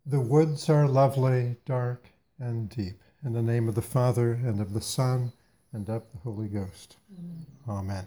The woods are lovely, dark, and deep. In the name of the Father, and of the Son, and of the Holy Ghost. Amen.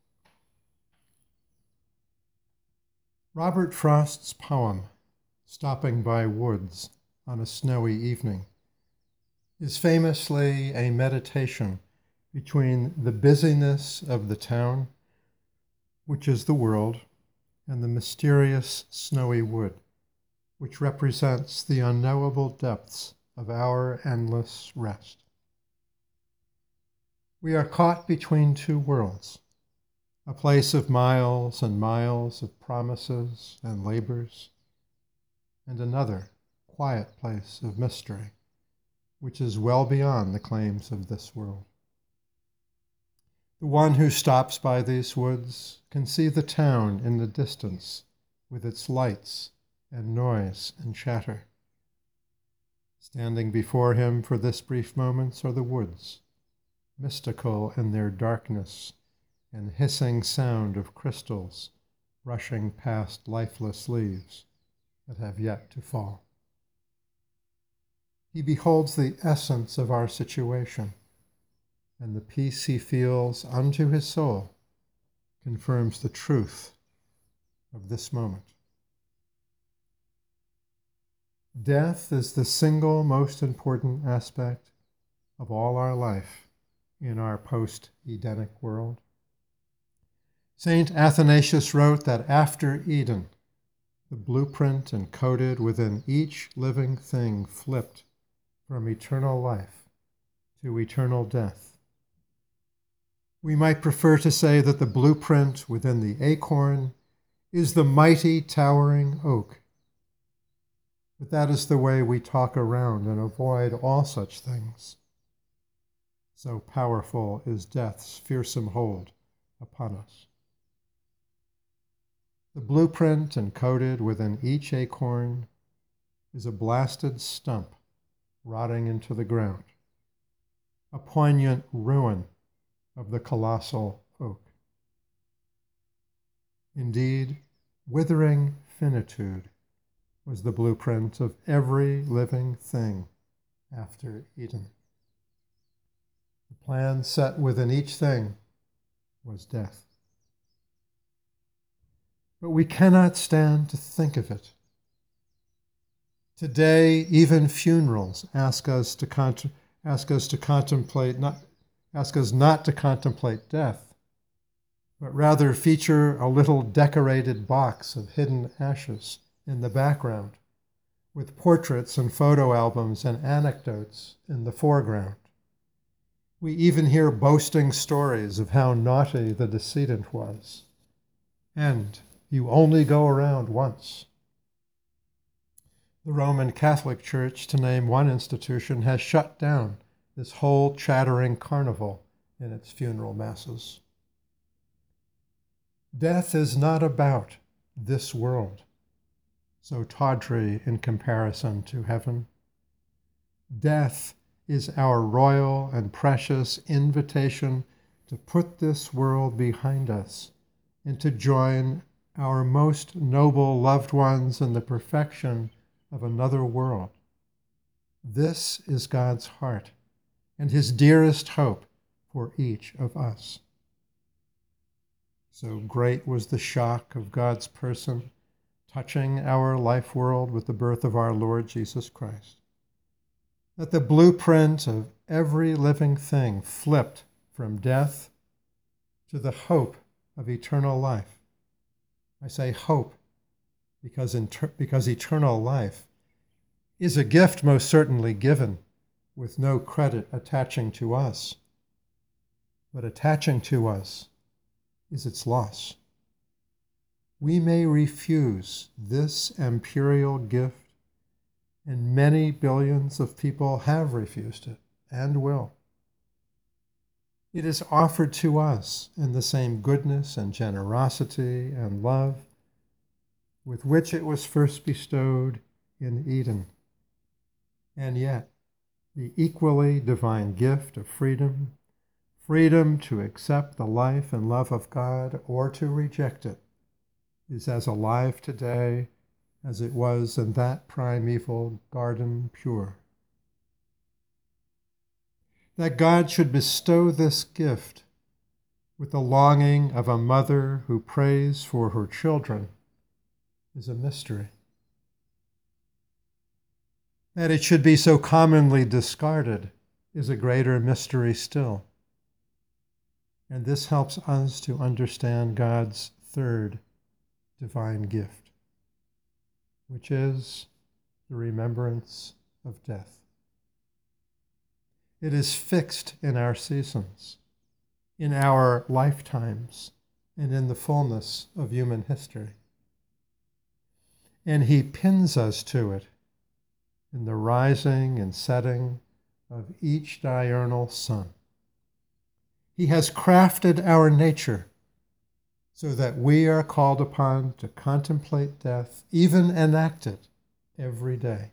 Robert Frost's poem, Stopping by Woods on a Snowy Evening, is famously a meditation between the busyness of the town, which is the world, and the mysterious snowy wood, which represents the unknowable depths of our endless rest. We are caught between two worlds, a place of miles and miles of promises and labors, and another quiet place of mystery, which is well beyond the claims of this world. The one who stops by these woods can see the town in the distance with its lights and noise and chatter. Standing before him for this brief moment are the woods, mystical in their darkness and hissing sound of crystals rushing past lifeless leaves that have yet to fall. He beholds the essence of our situation, and the peace he feels unto his soul confirms the truth of this moment. Death is the single most important aspect of all our life in our post-Edenic world. Saint Athanasius wrote that after Eden, the blueprint encoded within each living thing flipped from eternal life to eternal death. We might prefer to say that the blueprint within the acorn is the mighty towering oak. But that is the way we talk around and avoid all such things. So powerful is death's fearsome hold upon us. The blueprint encoded within each acorn is a blasted stump rotting into the ground, a poignant ruin of the colossal oak. Indeed, withering finitude was the blueprint of every living thing after Eden. The plan set within each thing was death. But we cannot stand to think of it. Today, even funerals ask us not to contemplate death, but rather feature a little decorated box of hidden ashes in the background, with portraits and photo albums and anecdotes in the foreground. We even hear boasting stories of how naughty the decedent was. And you only go around once. The Roman Catholic Church, to name one institution, has shut down this whole chattering carnival in its funeral masses. Death is not about this world, so tawdry in comparison to heaven. Death is our royal and precious invitation to put this world behind us and to join our most noble loved ones in the perfection of another world. This is God's heart and his dearest hope for each of us. So great was the shock of God's person touching our life world with the birth of our Lord Jesus Christ, that the blueprint of every living thing flipped from death to the hope of eternal life. I say hope because eternal life is a gift most certainly given with no credit attaching to us, but attaching to us is its loss. We may refuse this imperial gift, and many billions of people have refused it and will. It is offered to us in the same goodness and generosity and love with which it was first bestowed in Eden. And yet, the equally divine gift of freedom to accept the life and love of God or to reject it, is as alive today as it was in that primeval garden pure. That God should bestow this gift with the longing of a mother who prays for her children is a mystery. That it should be so commonly discarded is a greater mystery still. And this helps us to understand God's third divine gift, which is the remembrance of death. It is fixed in our seasons, in our lifetimes, and in the fullness of human history. And he pins us to it in the rising and setting of each diurnal sun. He has crafted our nature so that we are called upon to contemplate death, even enact it every day.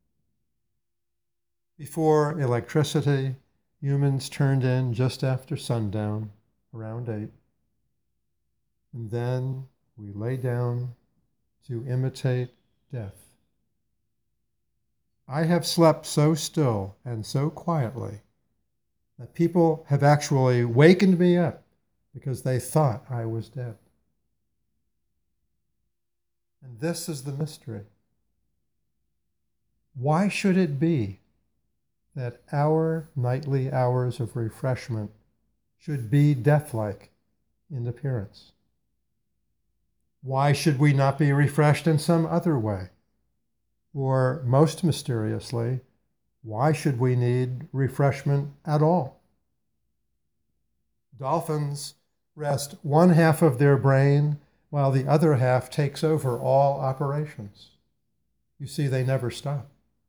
Before electricity, humans turned in just after sundown, around 8. And then we lay down to imitate death. I have slept so still and so quietly that people have actually wakened me up because they thought I was dead. And this is the mystery. Why should it be that our nightly hours of refreshment should be death-like in appearance? Why should we not be refreshed in some other way? Or, most mysteriously, why should we need refreshment at all? Dolphins rest one half of their brain while the other half takes over all operations. You see, they never stop.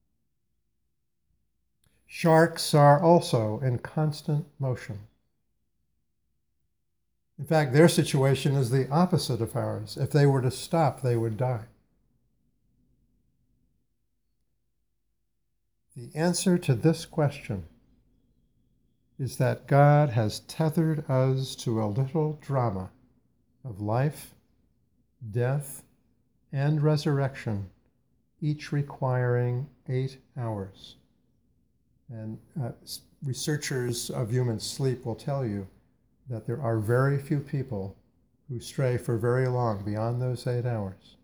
Sharks are also in constant motion. In fact, their situation is the opposite of ours. If they were to stop, they would die. The answer to this question is that God has tethered us to a little drama of life, death, and resurrection, each requiring 8 hours. And researchers of human sleep will tell you that there are very few people who stray for very long beyond those 8 hours.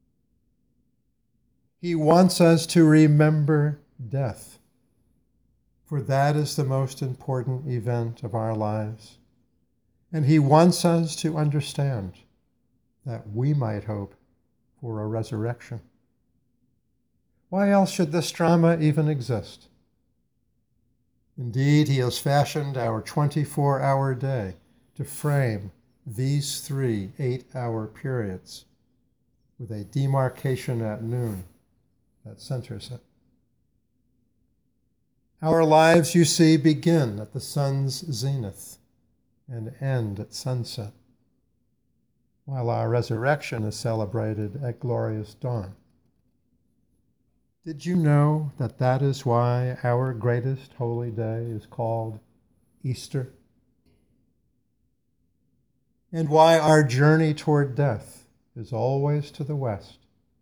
He wants us to remember death, for that is the most important event of our lives. And he wants us to understand that we might hope for a resurrection. Why else should this drama even exist? Indeed, he has fashioned our 24-hour day to frame these 3 8-hour periods with a demarcation at noon that centers it. Our lives, you see, begin at the sun's zenith and end at sunset, while our resurrection is celebrated at glorious dawn. Did you know that that is why our greatest holy day is called Easter? And why our journey toward death is always to the west?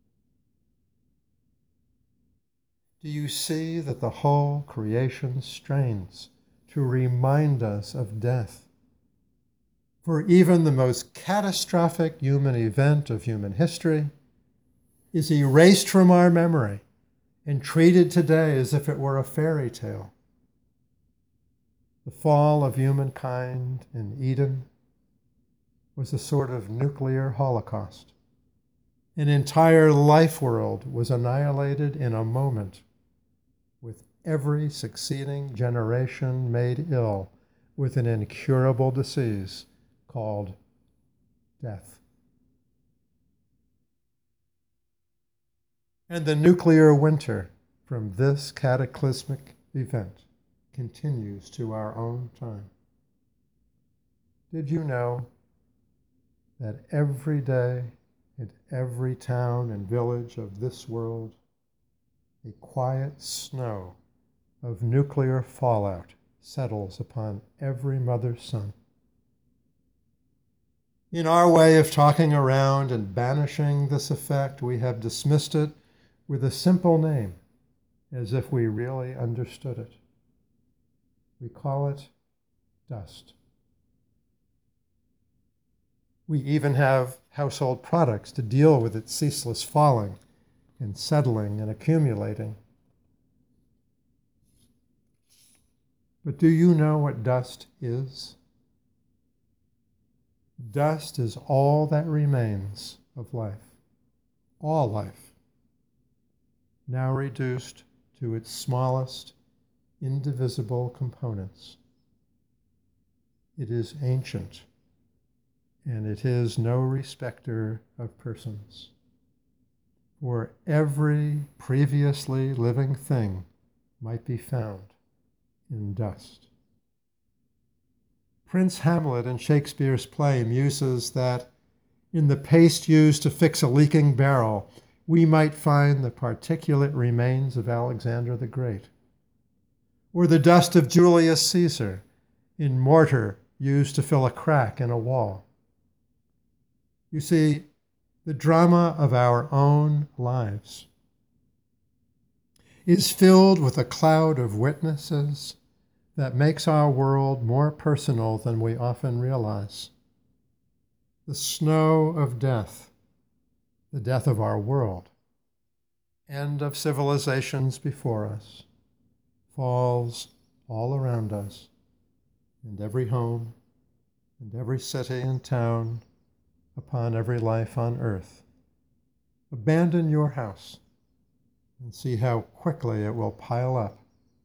Do you see that the whole creation strains to remind us of death? For even the most catastrophic human event of human history is erased from our memory and treated today as if it were a fairy tale. The fall of humankind in Eden was a sort of nuclear holocaust. An entire life world was annihilated in a moment, with every succeeding generation made ill with an incurable disease called death. And the nuclear winter from this cataclysmic event continues to our own time. Did you know that every day in every town and village of this world, a quiet snow of nuclear fallout settles upon every mother's son? In our way of talking around and banishing this effect, we have dismissed it with a simple name, as if we really understood it. We call it dust. We even have household products to deal with its ceaseless falling and settling and accumulating. But do you know what dust is? Dust is all that remains of life, all life, now reduced to its smallest, indivisible components. It is ancient, and it is no respecter of persons. For every previously living thing might be found in dust. Prince Hamlet in Shakespeare's play muses that in the paste used to fix a leaking barrel, we might find the particulate remains of Alexander the Great, or the dust of Julius Caesar in mortar used to fill a crack in a wall. You see, the drama of our own lives is filled with a cloud of witnesses that makes our world more personal than we often realize. The snow of death, the death of our world, and of civilizations before us, falls all around us, in every home, and every city and town, upon every life on earth. Abandon your house and see how quickly it will pile up.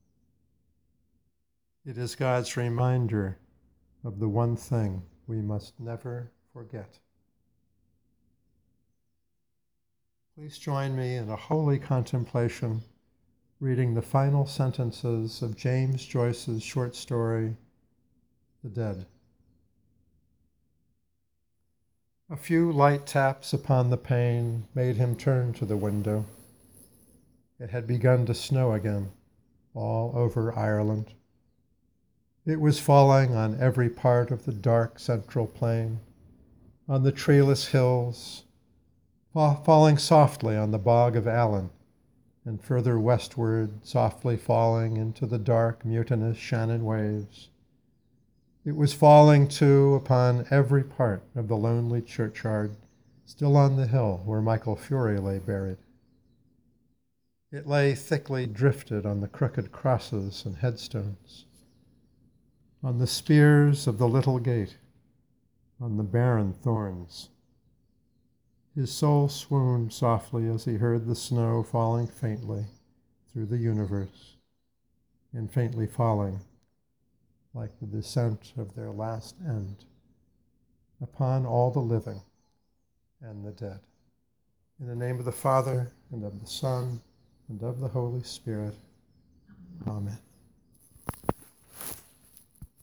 It is God's reminder of the one thing we must never forget. Please join me in a holy contemplation, reading the final sentences of James Joyce's short story, The Dead. A few light taps upon the pane made him turn to the window. It had begun to snow again, all over Ireland. It was falling on every part of the dark central plain, on the treeless hills, falling softly on the bog of Allen, and further westward, softly falling into the dark, mutinous Shannon waves. It was falling, too, upon every part of the lonely churchyard, still on the hill where Michael Fury lay buried. It lay thickly drifted on the crooked crosses and headstones, on the spears of the little gate, on the barren thorns. His soul swooned softly as he heard the snow falling faintly through the universe, and faintly falling, like the descent of their last end, upon all the living and the dead. In the name of the Father, and of the Son, and of the Holy Spirit. Amen.